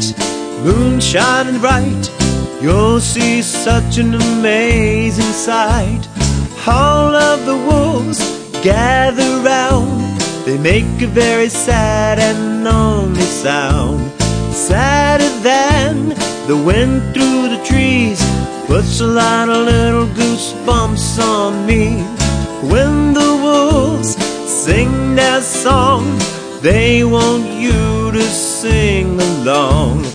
moon shining bright, you'll see such an amazing sight. All of the wolves gather round, they make a very sad and lonely sound. Sadder than the wind through the trees, puts a lot of little goosebumps on me. When the wolves sing their song, they want you to sing along.